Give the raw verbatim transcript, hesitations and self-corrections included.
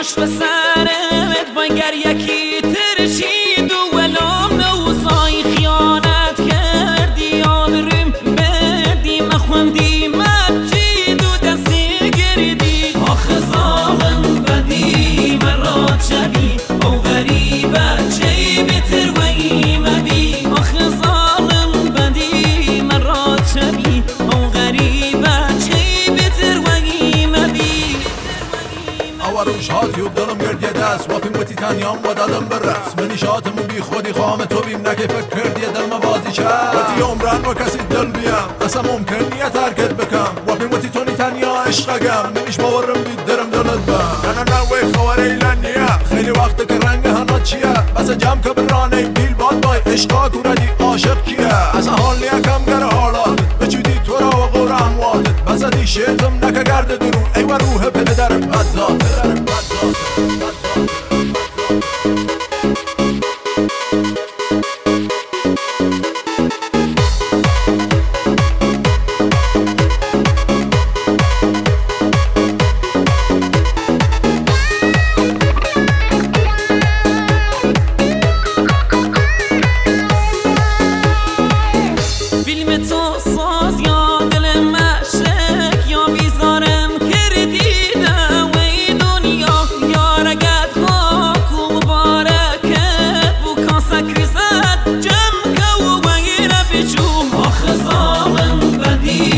باش به سرت بانگر یکی ترشید و ولام نوزای خیانت کردی آبرم بدی مخوندی مجید و دستی گردی آخه ظالم بدی مرات شبی او غریبه چی بتر و ایمبی آخه ظالم بدی مرات شبی او غریبه چی بتر و ایمبی روش هاتی و دلم گردیه دست و پیموتی تنیام و دادم برس منی شاتمو بی خودی خام تو بیم نکه فکر کردیه دل ما بازی چست و تی عمران و کسی دل بیم اصلا ممکن نیه ترکت بکم و پیموتی تونی تنیا عشقگم نمیش باورم بید درم دلت بم نه نه نه وی خوار ایلن نیه خیلی وقت که رنگ هنا چیه بس جمع که برانه بیل باد بای عشقا کوردی عاشق کیه اصلا حال نیه کم گر حالاتت بچودی تو را و غور امواتت بس دی شیطم نکه گرد درون ای و روح پدرم بد ذاته فیلم تو ساز یا دل مشک یا بیزارم کردیدم وی دنیا یارگت خاک و مبارکت بو کاسک ریزد جمع که و وی رفجو آخه ظالم بدی